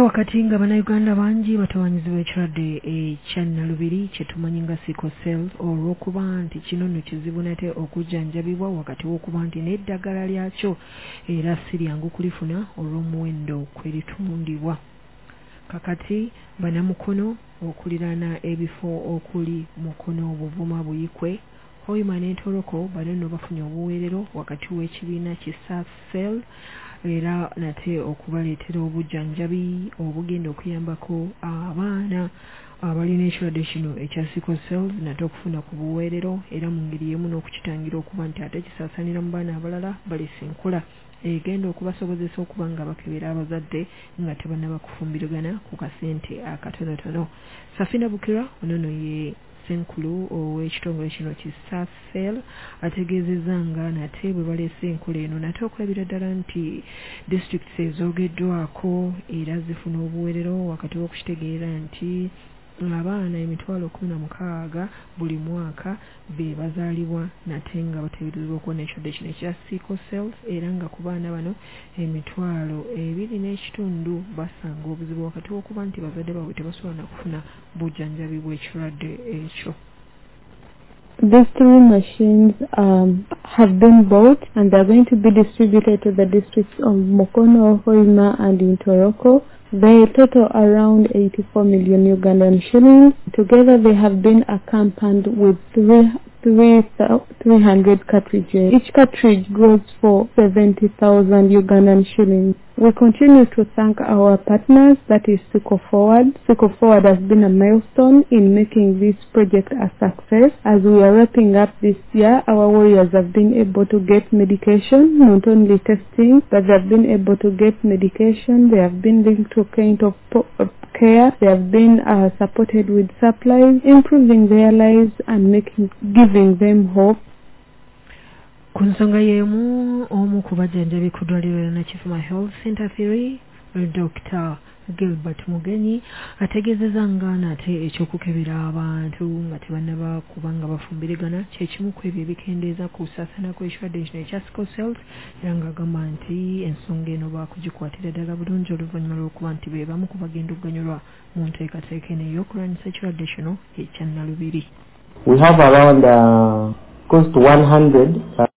wakati nga bannayuganda bangi batawanyizibwa ekirwadde ekya Nalubiri kyetumanyi nga sickle cell olw'okuba nti kino nno kizibu nate okujjanjabibwa wakati w'okuba nti n'eddagala lyakyo era si lyangu kulifuna olw'omuwendo kweritundibwa. Kakati bannamukono okuliraana ebifo okuli Mukono, Buvuma, Buyikwe, Hoima n'Entoroko bano nno bafunye obuweerero wakati w'ekibiina ki SAFCEL era nate okubaleetera obujjanjabi obugenda okuyambako abaana abalina ekirwadde kino ekya sickle cell nate okufuna ku buweerero era mu ngeri y'emu n'okukitangira okuba nti ate kisaasaanira mu baana abalala balesa enkola egenda okubasobozesa okuba nga bakebera abazadde nga tebannaba kufumbirigana ku kasente akatonotono. Safina Bukira onono ye Senkulu ow'ekitongole kino ki SAFCEL ategeezezza nga nate bwe baleese enkola eno nate okulabira ddala nti disitulikiti ezoogeddwako era zifuna obuweerero wakati w'okukitegeera nti abaana 16,000 buli mwaka be bazaalibwa nate nga bateeberezebwa okuwona ekirwadde kino ekya sickle cells era nga ku baana bano 20,500 basanga obuzibu wakati w'okuba nti bazadde baabwe tebasobola na kufuna bujjanjabi bw'ekirwadde ekyo. These 3 machines have been bought and they're going to be distributed to the districts of Mukono, Hoima and Ntoroko. They total around 84 million Ugandan shillings. Together they have been accompanied with 300 cartridges. Each cartridge goes for 70,000 Ugandan shillings. We continue to thank our partners, that is Sickle Forward. Sickle Forward has been a milestone in making this project a success. As we are wrapping up this year, our warriors have been able to get medication, not only testing, but they have been able to get medication. They have been linked to a kind of care. They have been supported with supplies, improving their lives and giving them hope. Ku nsonga y'emu omu ku bajjanjabi ku ddwaliro lya Nakifuma Health Center Theory, Dr. Gilbert Mugenyi ategeezezza nga nate ekyokukebera abantu nga tebannaba kubanga bafumbirigana kyekimu ku ebyo ebikendeeza ku kusaasaana kw'ekirwadde kino ekya sickle cells era ng'agamba nti ensonga eno baakugikwatira ddala bulungi oluvannyuma lw'okuba nti be bamu ku bagenda okuganyulwa mu nteekateeka eno ey'okulwanyisa ekirwadde kino ekya Nalubiri. We have around close to 100